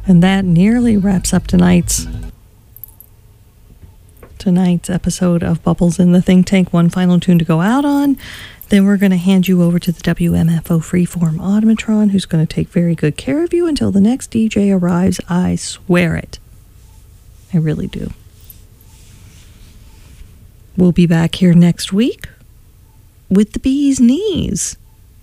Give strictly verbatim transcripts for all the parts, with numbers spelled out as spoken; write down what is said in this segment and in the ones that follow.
And that nearly wraps up tonight's tonight's episode of Bubbles in the Think Tank. One final tune to go out on. Then we're going to hand you over to the W M F O Freeform Automatron, who's going to take very good care of you until the next D J arrives. I swear it. I really do. We'll be back here next week with the bee's knees.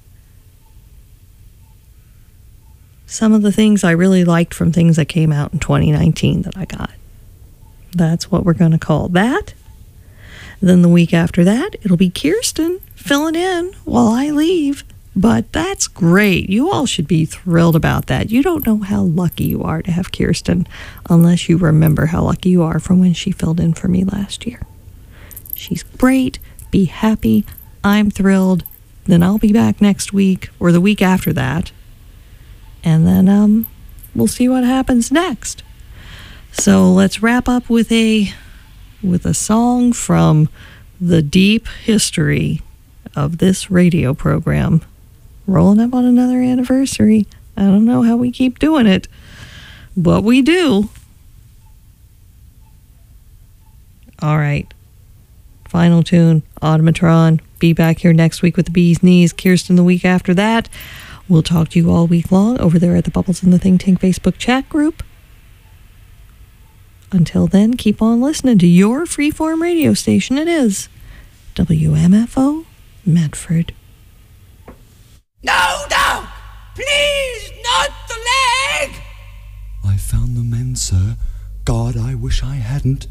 Some of the things I really liked from things that came out in twenty nineteen that I got. That's what we're going to call that. Then the week after that, it'll be Kirsten filling in while I leave. But that's great. You all should be thrilled about that. You don't know how lucky you are to have Kirsten unless you remember how lucky you are from when she filled in for me last year. She's great. Be happy. I'm thrilled. Then I'll be back next week or the week after that. And then um, we'll see what happens next. So let's wrap up with a with a song from the deep history of this radio program. Rolling up on another anniversary. I don't know how we keep doing it, but we do. All right. Final tune, Automatron. Be back here next week with the bee's knees. Kirsten the week after that. We'll talk to you all week long over there at the Bubbles in the Think Tank Facebook chat group. Until then, keep on listening to your freeform radio station. It is W M F O Medford. No, no! Please, not the leg! I found the men, sir. God, I wish I hadn't.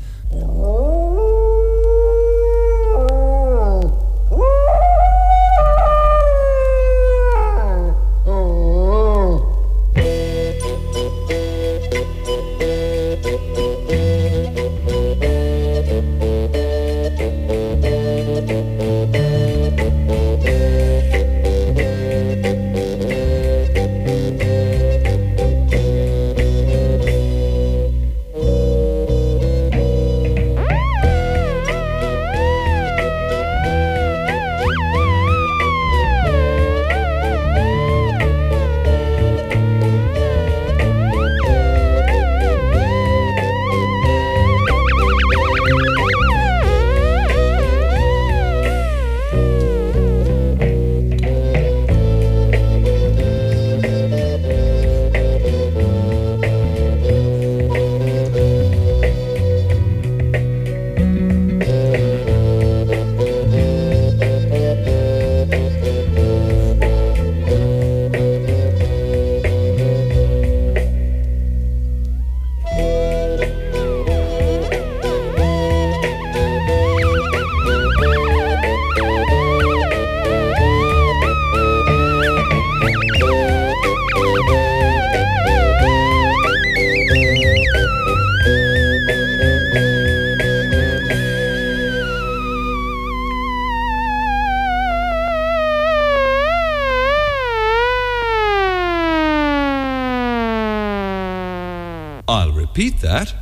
I'll repeat that.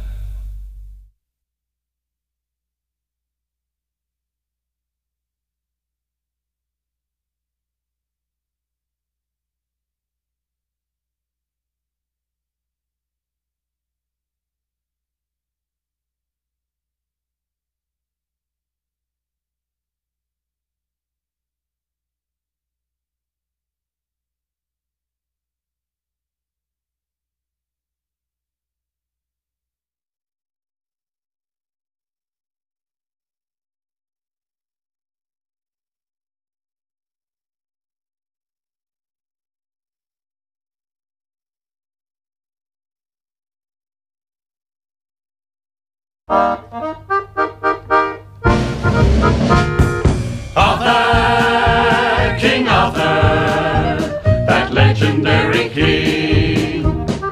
Arthur, King Arthur, that legendary king.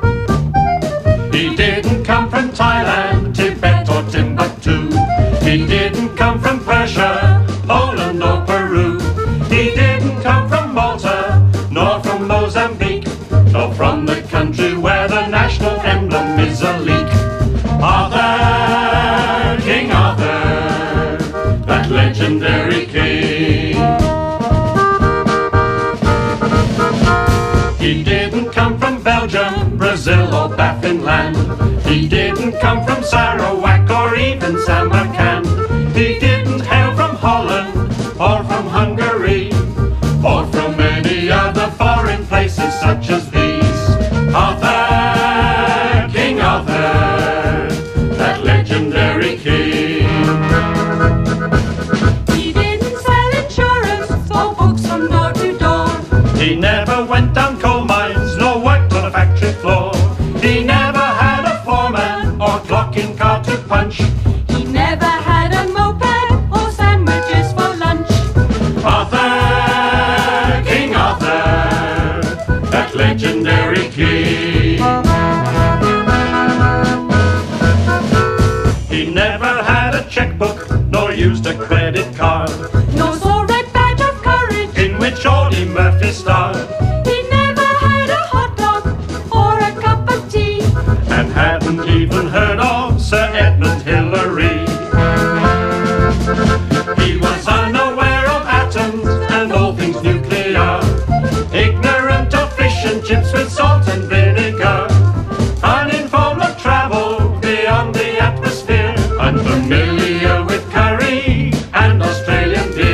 He didn't come from Thailand, Tibet or Timbuktu. He didn't come from Persia, Poland or Peru. He didn't come from Malta, nor from Mozambique, nor from the country where the national emblem is a leek. Arthur, King Arthur, that legendary king. He didn't come from Belgium, Brazil or Baffinland. He didn't come from Sarawak or even Samarkand. He didn't hail from Holland or from Hungary or from any other foreign places such as these. Arthur, King Arthur, that legendary king. He didn't sell insurance or books from door to door. He never went down coal mines nor worked on a factory floor. He never had a foreman or clocking car to punch. He never had a moped or sandwiches for lunch. Arthur, King Arthur, that legendary king. He never had a checkbook nor used a credit card, No saw red badge of courage. in which Audie Murphy starred, He never had a hot dog or a cup of tea. and hadn't even heard of Sir Edmund Hillary. He was unaware of atoms and all things nuclear, ignorant of fish and chips with salt and vinegar, uninformed of travel beyond the atmosphere, unfamiliar with curry and Australian beer.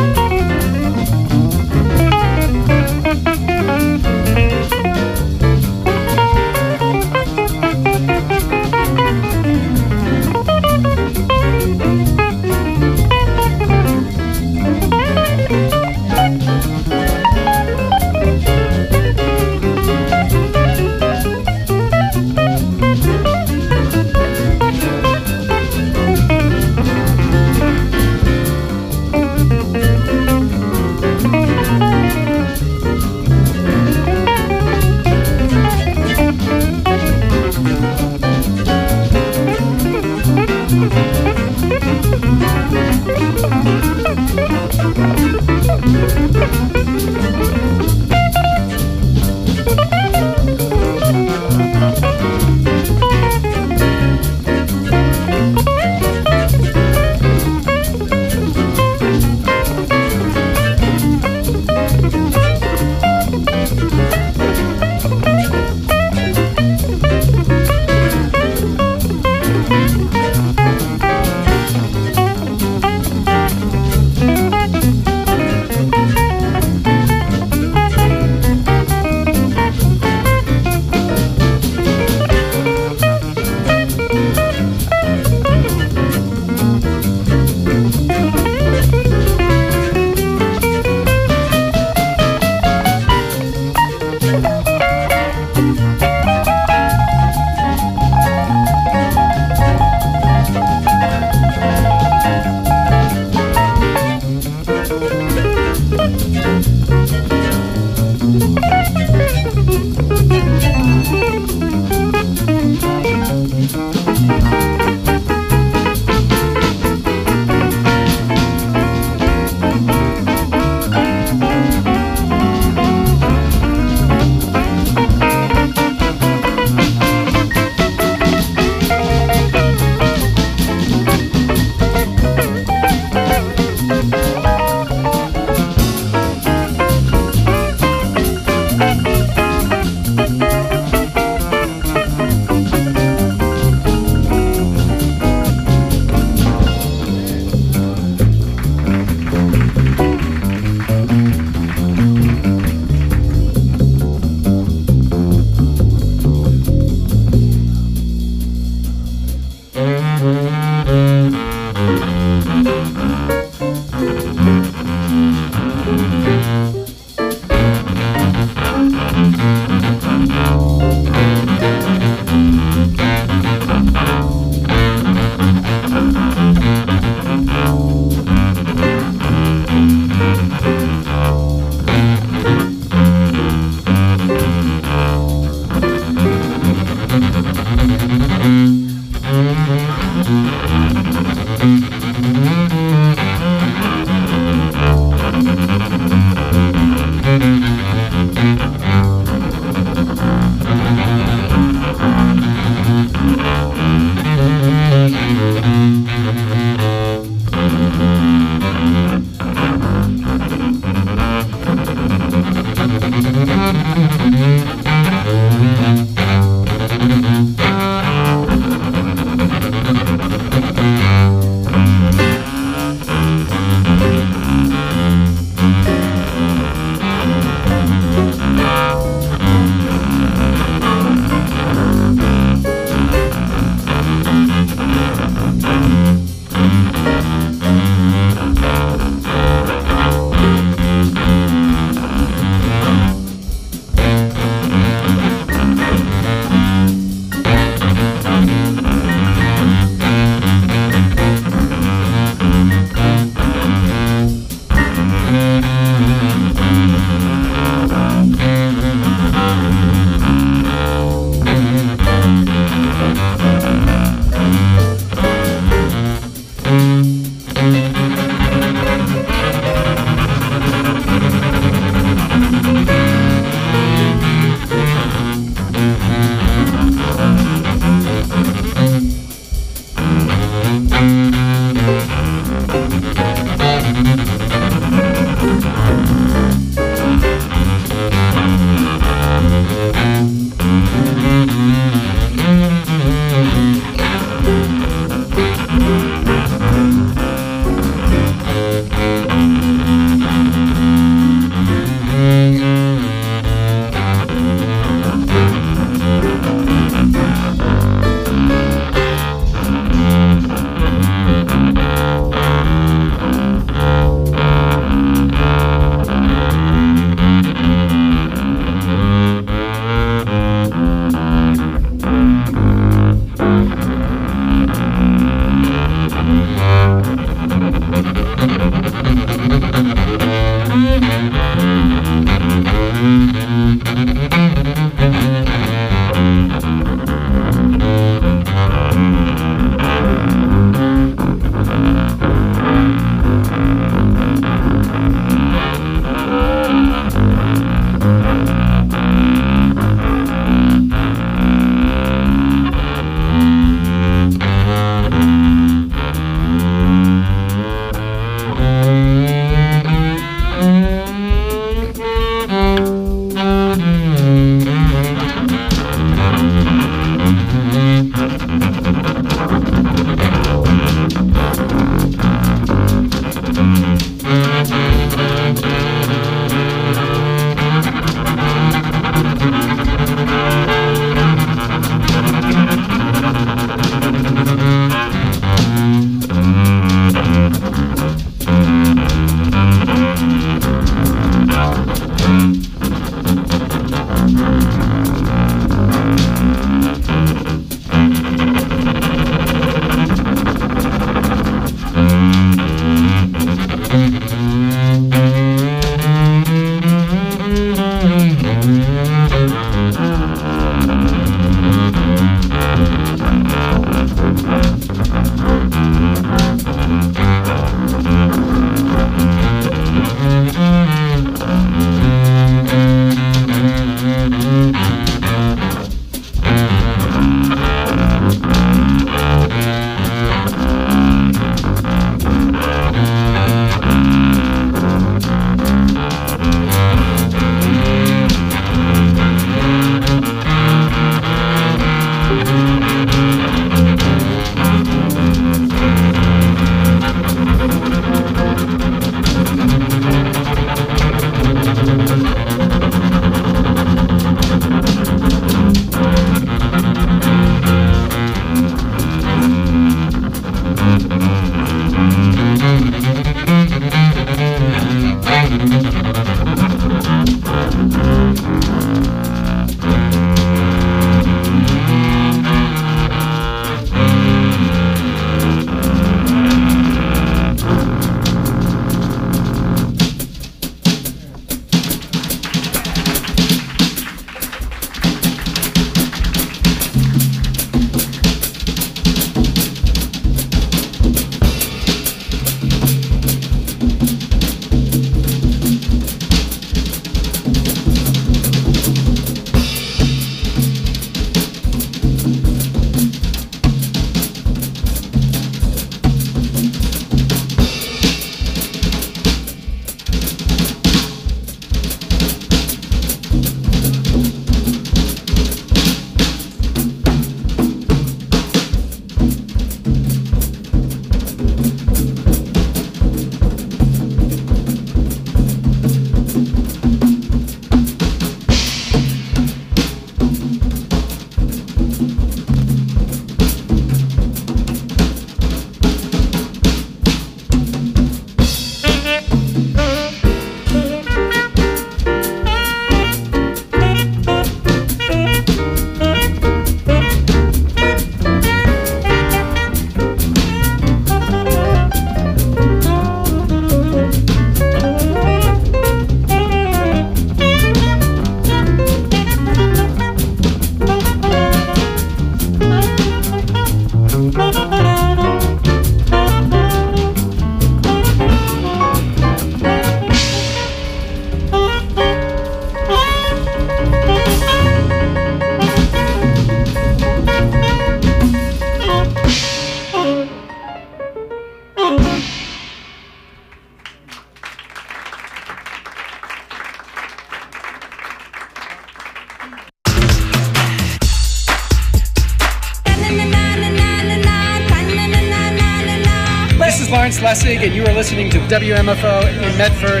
Lance Lessig, and you are listening to W M F O in Medford.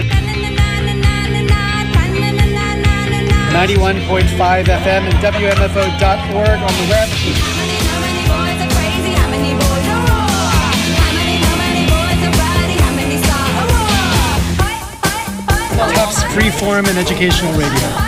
ninety-one point five F M and W M F O dot org on the web. Tufts Freeform and Educational Radio.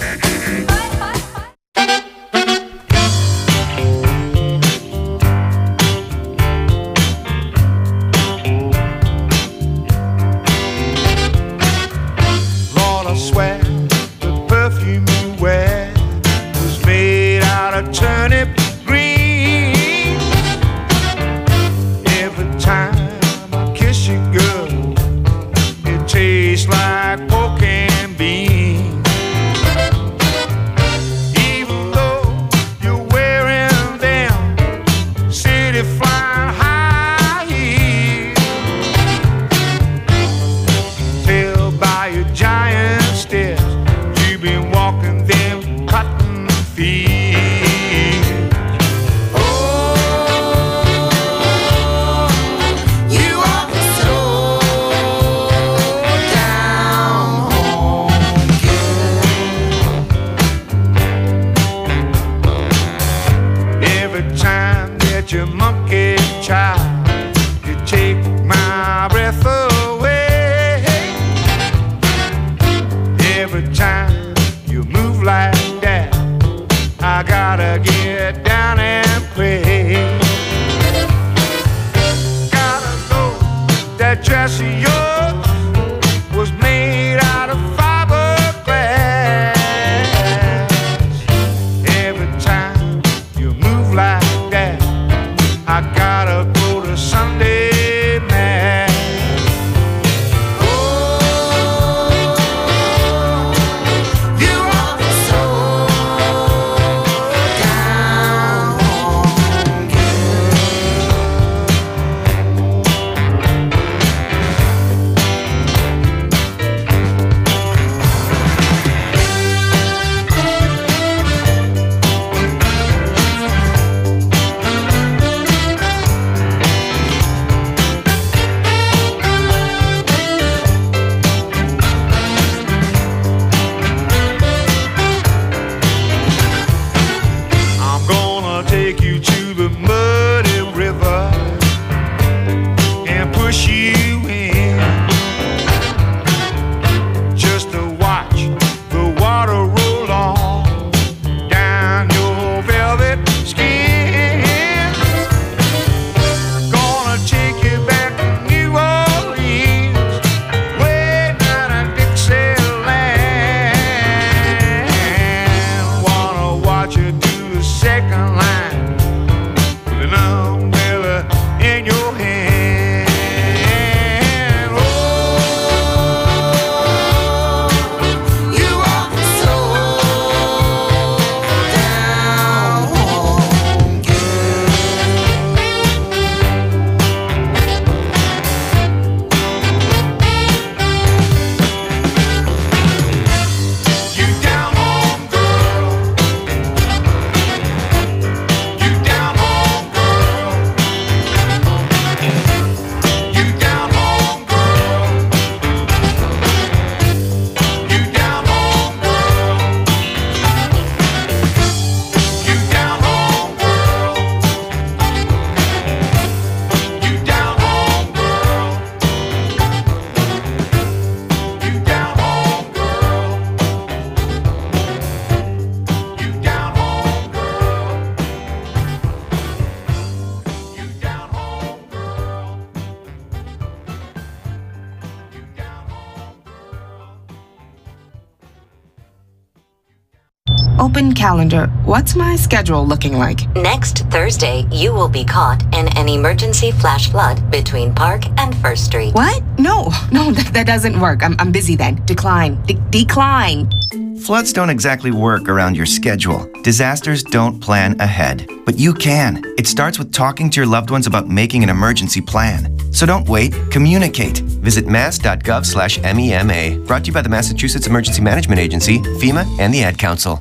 Open calendar. What's my schedule looking like? Next Thursday, you will be caught in an emergency flash flood between Park and First Street. What? No, no, that, that doesn't work. I'm, I'm busy then. Decline. De- decline. Floods don't exactly work around your schedule. Disasters don't plan ahead, but you can. It starts with talking to your loved ones about making an emergency plan. So don't wait, communicate. Visit mass.gov slash MEMA. Brought to you by the Massachusetts Emergency Management Agency, FEMA, and the Ad Council.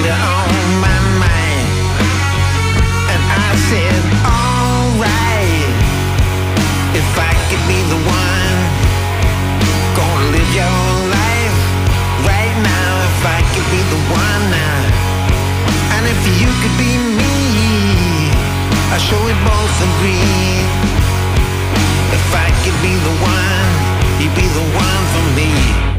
you on my mind. And I said, alright, if I could be the one, gonna live your life right now. If I could be the one now, and if you could be me, I'm sure we both agree. If I could be the one, you'd be the one for me.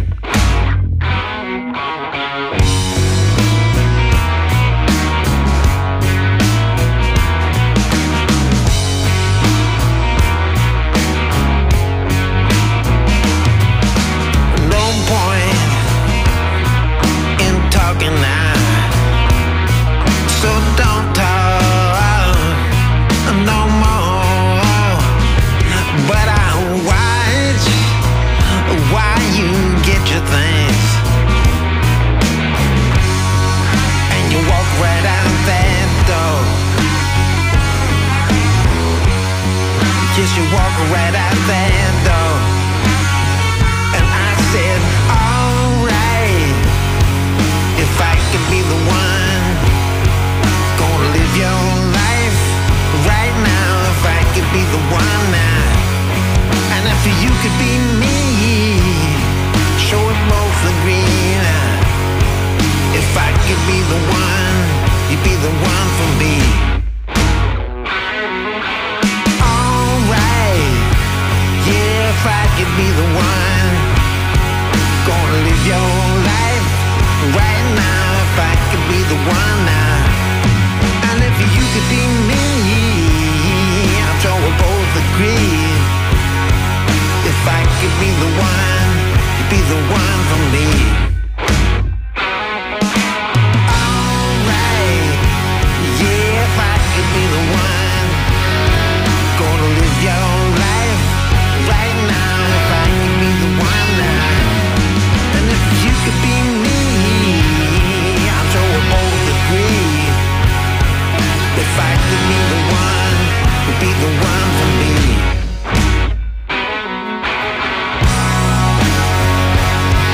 No point in talking now, so don't talk no more. But I watch why you get your things, and you walk right out that door. Yes, you walk right out that door. And I said, alright, if I could be the one, gonna live your life right now. If I could be the one now, and if you could be me, sure we both agree now. If I could be the one, you'd be the one for me. Alright, yeah, if I could be the one, gonna live your life right now. If I could be the one now, and if you could be me, I'm sure we both agree. If I could be the one, you'd be the one for me. Alright, yeah, if I could be the one, gonna live your life right now. If I could be the one now, and if you could be me, I'm sure we both agree. If I could be the one, you'd be the one for me.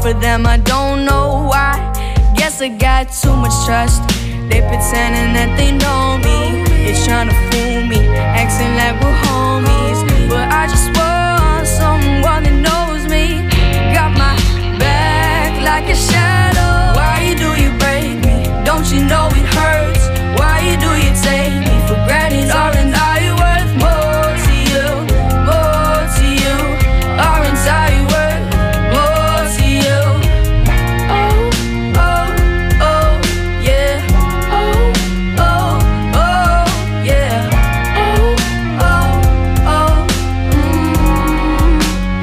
for them, I don't know why. Guess I got too much trust. They pretending that they know me. They're trying to fool me, acting like we're homies. But I just want someone that knows me. Got my back like a shadow. Why do you break me? Don't you know it hurts? Why do you take me for granted? Aren't I worth more to you? More to you? Aren't I worth more to you? Oh, oh, oh, yeah. Oh, oh, oh, yeah. Oh, oh, oh, mm.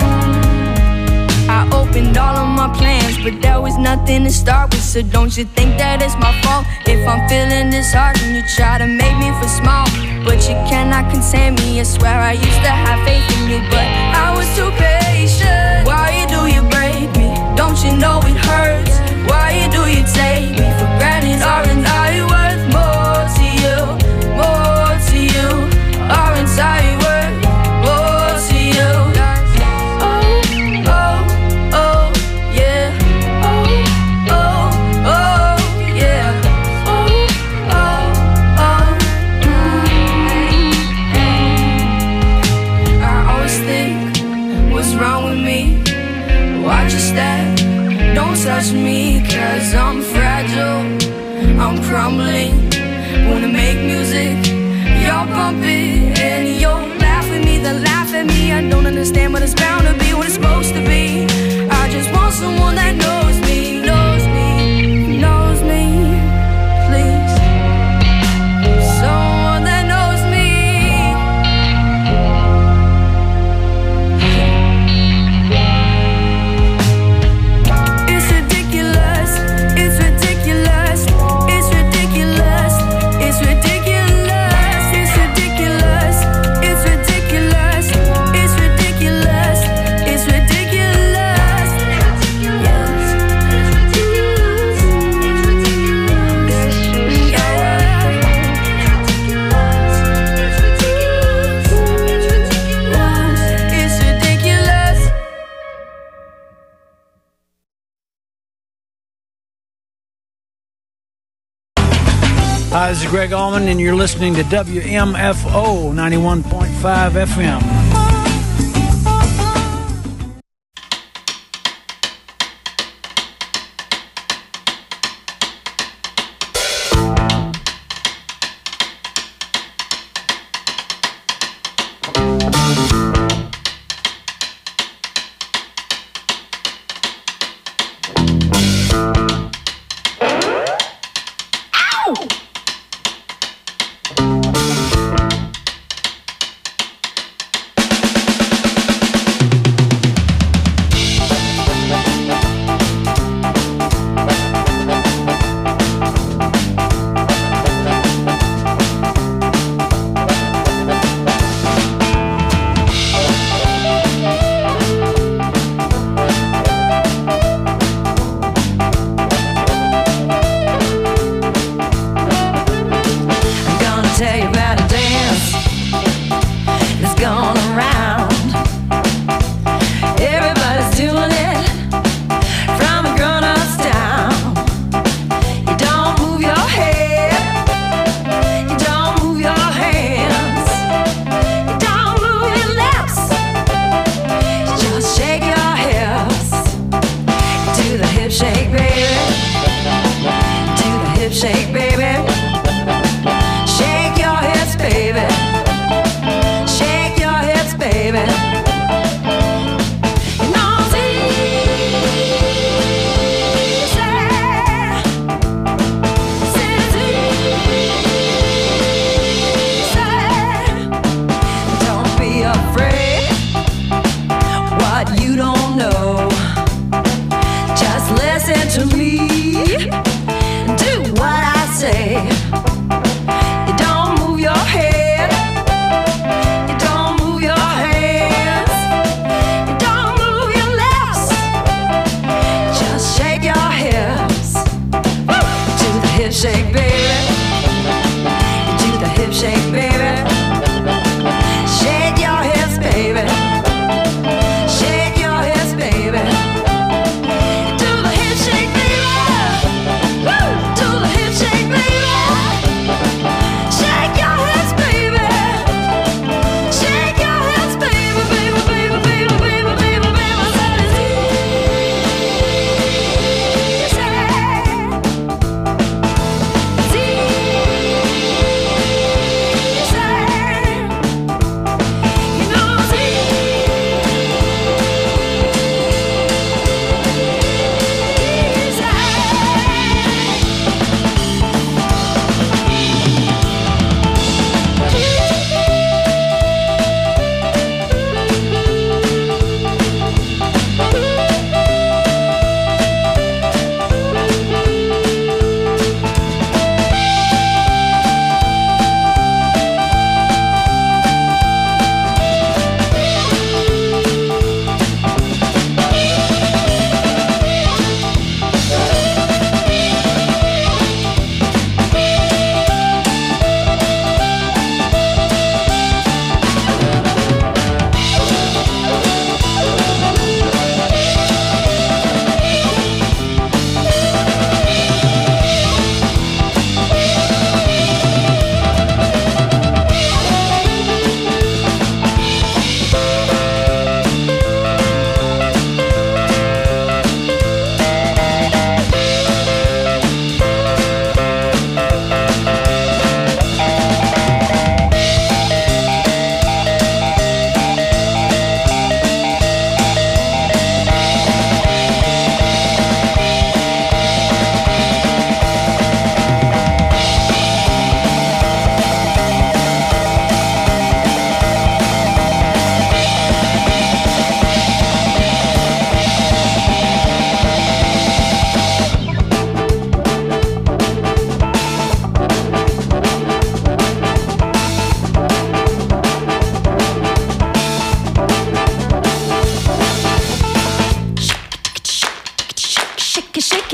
I opened all of my plans, but there was nothing to start with. So don't you think that it's my fault if I'm feeling disheartened? You try to make me feel small, but you cannot contain me. I swear I used to have faith in you, but I was too patient. Why do you break me? Don't you know it hurts? Why do you take me for granted? Aren't I worth more to you? More to you? Aren't I worth more to you? Oh, oh, oh, yeah. Oh, oh, oh, yeah. Oh, oh, oh, mm. I always think, what's wrong with me? Watch your step, don't touch me, cause I'm fragile, I'm crumbling. Wanna make music, you're bumping, and you'll laugh at me, then laugh at me. I don't understand, but it's bound to be what it's supposed to be. I just want someone that knows me, knows me, knows me, please. Someone that knows me. It's ridiculous, it's ridiculous, it's ridiculous, it's ridiculous, it's ridiculous, it's ridiculous, it's ridiculous, it's ridiculous. Yes, it's ridiculous, it's ridiculous, yeah. It's ridiculous, it's ridiculous, it's ridiculous. Hi, this is Greg Allman, and you're listening to W M F O ninety-one point five F M. To me, do what I say.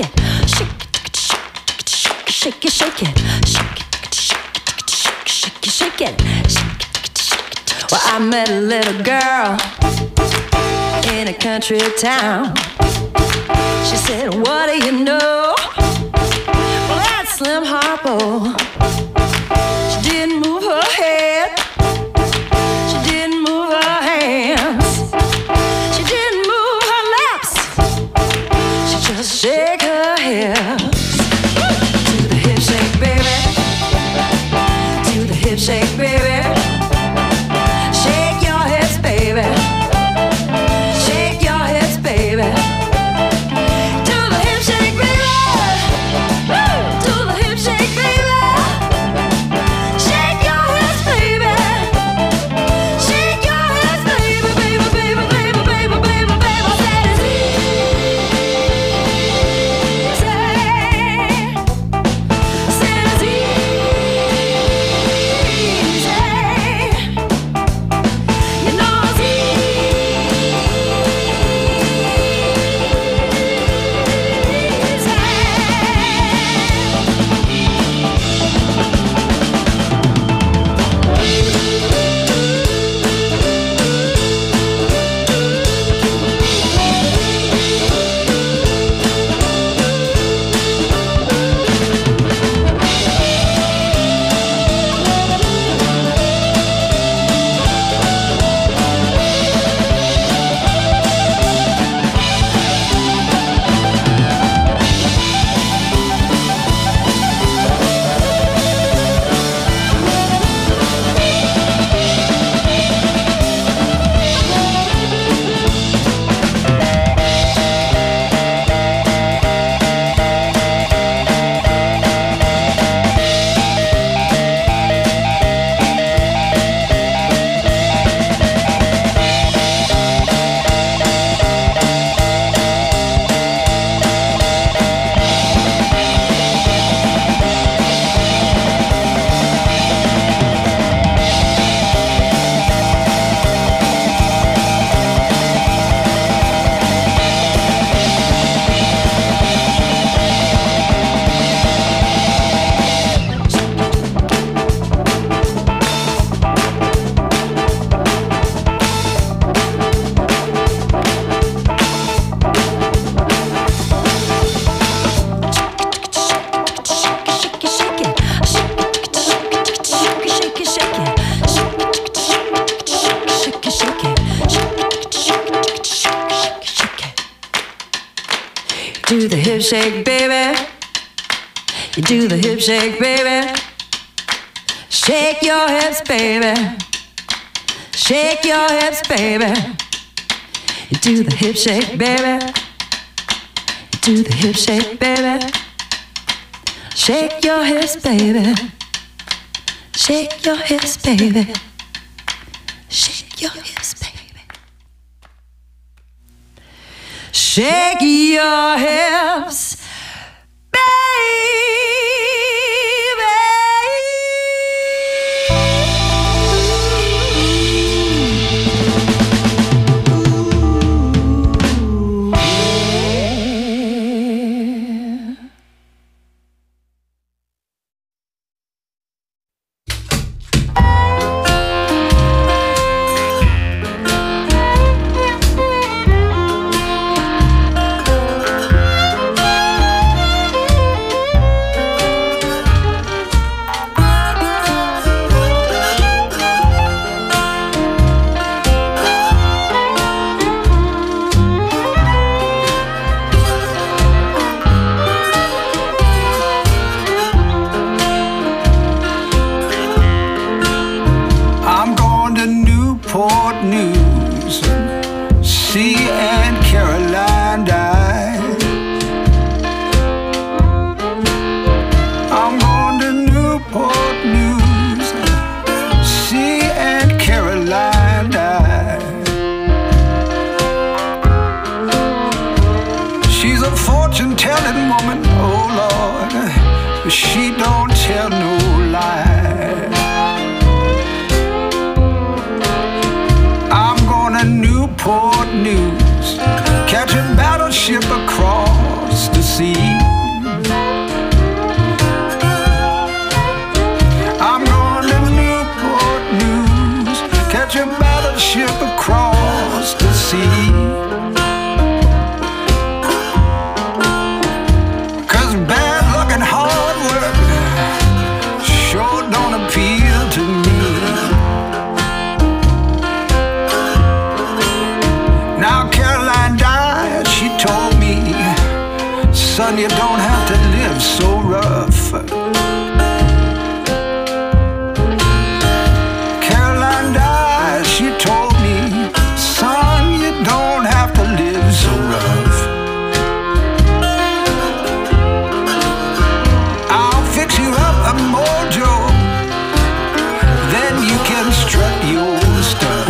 it, shake it, shake it, shake it, shake it, shake it, shake it, shake it. Well, I met a little girl in a country town. She said, what do you know? Well, that's Slim Harpo. She didn't move her head. She didn't move her hands. She didn't move her lips. She just shake her hips. To the hip shake, baby. To the hip shake, baby. Shake your hips, baby. Shake your hips, baby. To the hip shake, baby. Woo! To the hip shake, baby. Shake your hips, baby. Shake your hips, baby, baby, baby, baby, baby, baby, baby. That is easy. That is easy. You know it's do the hip shake, baby. You do the hip shake, baby. Shake your hips, baby. Shake your hips, baby. You do the hip shake, baby. You do the hip shake, baby. Shake your hips, baby. Shake your hips, baby. Shake your hips, baby. Shake your hips, son, you don't have to live so rough. Caroline died, she told me, son, you don't have to live so rough. I'll fix you up a mojo, then you can strut your stuff.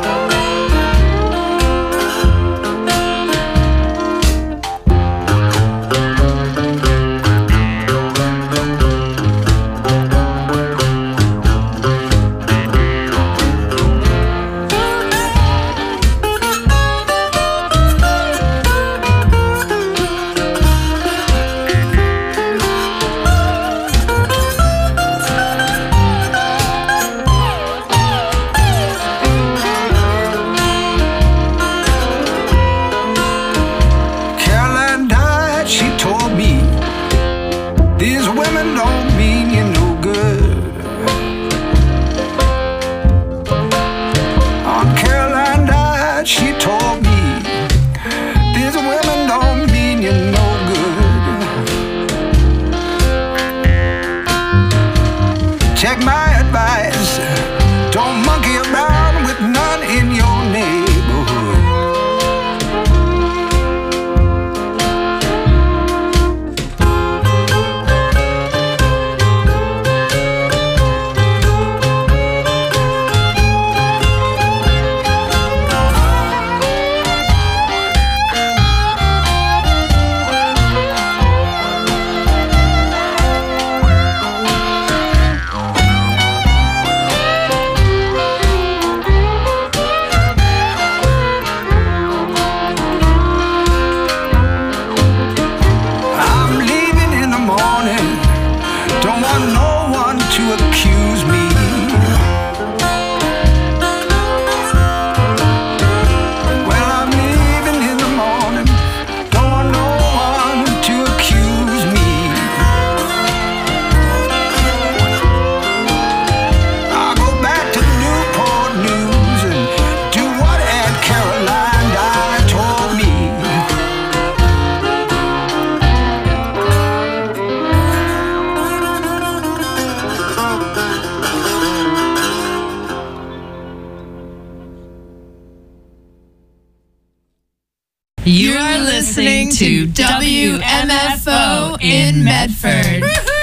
Take my advice, don't monkey around with none in your neighborhood. You are listening to W M F O in Medford.